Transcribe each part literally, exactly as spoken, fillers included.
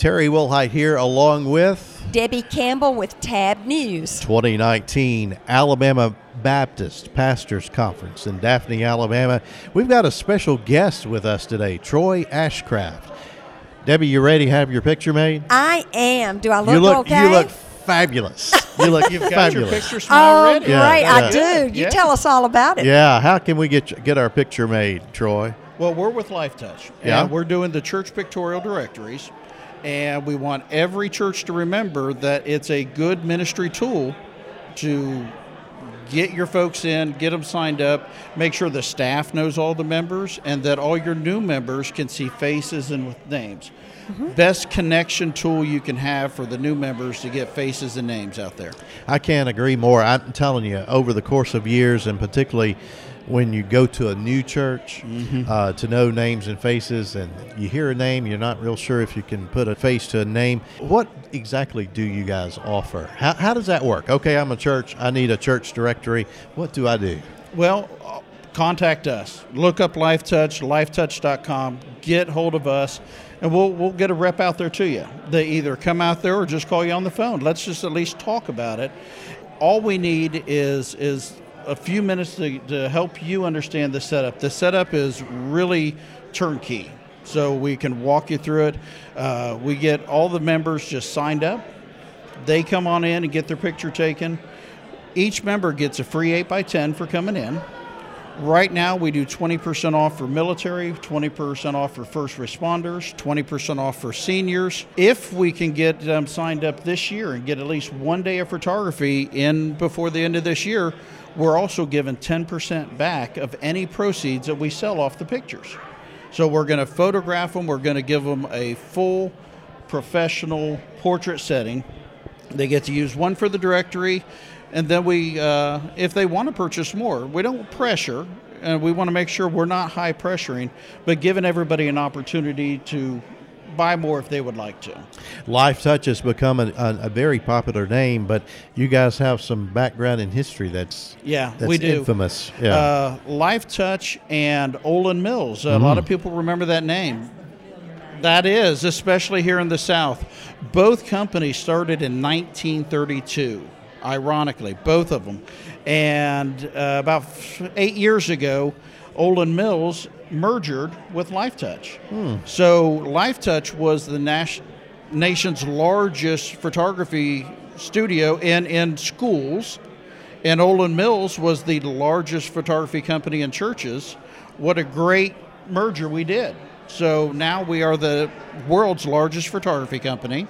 Terry Wilhite here along with Debbie Campbell with Tab News. twenty nineteen Alabama Baptist Pastors Conference in Daphne, Alabama. We've got a special guest with us today, Troy Ashcraft. Debbie, you ready to have your picture made? I am. Do I look, you look okay? You look fabulous. You look You've got fabulous. your picture smile Oh, ready. great. Yeah, I yeah. do. You Yeah. tell us all about it. Yeah, how can we get get our picture made, Troy? Well, we're with LifeTouch, and Yeah. we're doing the church pictorial directories, and we want every church to remember that it's a good ministry tool to get your folks in, get them signed up, make sure the staff knows all the members, and that all your new members can see faces and with names. Mm-hmm. Best connection tool you can have for the new members to get faces and names out there. I can't agree more. I'm telling you, over the course of years, and particularly when you go to a new church, Mm-hmm. uh, to know names and faces, and you hear a name, you're not real sure if you can put a face to a name. What exactly do you guys offer? How, how does that work? Okay, I'm a church. I need a church directory. What do I do? Well, uh, contact us. Look up LifeTouch, lifetouch dot com. Get hold of us, and we'll we'll get a rep out there to you. They either come out there or just call you on the phone. Let's just at least talk about it. All we need is is a few minutes to, to help you understand the setup. The setup is really turnkey, so we can walk you through it. Uh, we get all the members just signed up. They come on in and get their picture taken. Each member gets a free eight by ten for coming in. Right now, we do twenty percent off for military, twenty percent off for first responders, twenty percent off for seniors. If we can get them signed up this year and get at least one day of photography in before the end of this year, we're also giving ten percent back of any proceeds that we sell off the pictures. So we're going to photograph them. We're going to give them a full professional portrait setting. They get to use one for the directory. And then we, uh, if they want to purchase more, we don't pressure, and we want to make sure we're not high pressuring, but giving everybody an opportunity to buy more if they would like to. LifeTouch has become a, a, a very popular name, but you guys have some background in history that's Yeah, that's we do. infamous. Yeah. Uh, LifeTouch and Olin Mills. A lot of people remember that name. That is, especially here in the South. Both companies started in nineteen thirty-two. Ironically, both of them. And uh, about f- eight years ago, Olin Mills merged with LifeTouch. Hmm. So LifeTouch was the nas- nation's largest photography studio in, in schools, and Olin Mills was the largest photography company in churches. What a great merger we did. So now we are the world's largest photography company.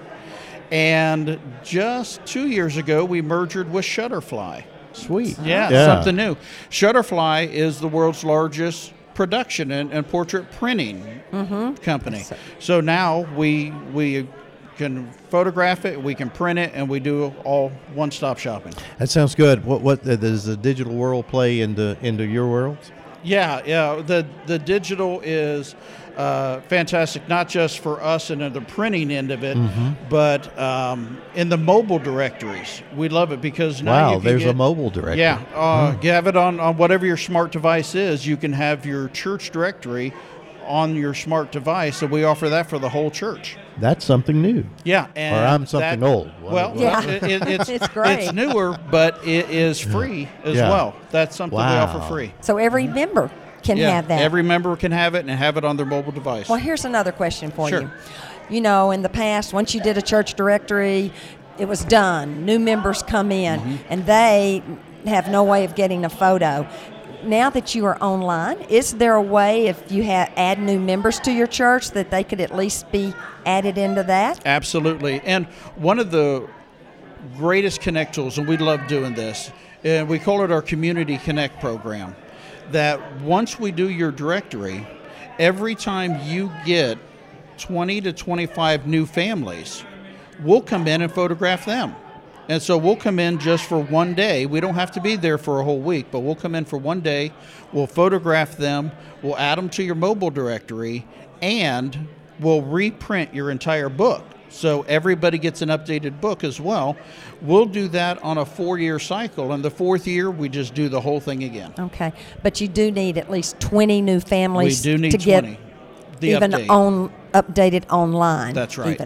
And just two years ago, we merged with Shutterfly. Sweet. Yeah, Yeah. something new. Shutterfly is the world's largest production and, and portrait printing Mm-hmm. company. So now we we can photograph it, we can print it, and we do all one-stop shopping. That sounds good. What what uh, does the digital world play into into your world? Yeah, yeah. The the digital is uh, fantastic, not just for us and in the printing end of it, Mm-hmm. but um, in the mobile directories. We love it because now Wow, you can there's get, a mobile directory. Yeah, uh, you have it on, on whatever your smart device is. You can have your church directory on your smart device, so we offer that for the whole church. That's something new. Yeah, and Or I'm something that- old. Well, Yeah. it, it, it's It's great. It's newer, but it is free as Yeah. well. That's something we Wow. offer free. So every member can Yeah, have that. every member can have it and have it on their mobile device. Well, here's another question for Sure. you. You know, in the past, once you did a church directory, it was done. New members come in, Mm-hmm. and they have no way of getting a photo. Now that you are online, is there a way, if you ha- add new members to your church, that they could at least be added into that? Absolutely. And one of the greatest Connect tools, and we love doing this, and we call it our Community Connect program, that once we do your directory, every time you get twenty to twenty-five new families, we'll come in and photograph them. And so we'll come in just for one day. We don't have to be there for a whole week, but we'll come in for one day. We'll photograph them. We'll add them to your mobile directory, and we'll reprint your entire book. So everybody gets an updated book as well. We'll do that on a four-year cycle, and the fourth year, we just do the whole thing again. Okay, but you do need at least twenty new families We do need to get twenty. The even update. on updated online. That's right. Even. Okay.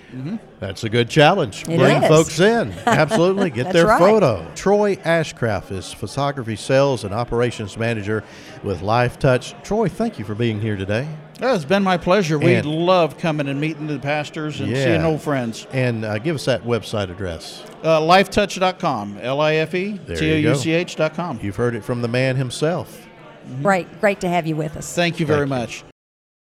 That's a good challenge. It Bring is. folks in. Absolutely. Get That's their right. photo. Troy Ashcraft is photography sales and operations manager with Life Touch. Troy, thank you for being here today. Oh, it's been my pleasure. We And- love coming and meeting the pastors and Yeah. seeing old friends. And uh, give us that website address. Uh, life touch dot com, L I F E There T O you go. U C H dot com. You've heard it from the man himself. Great, great to have you with us. Thank you very Thank you. much.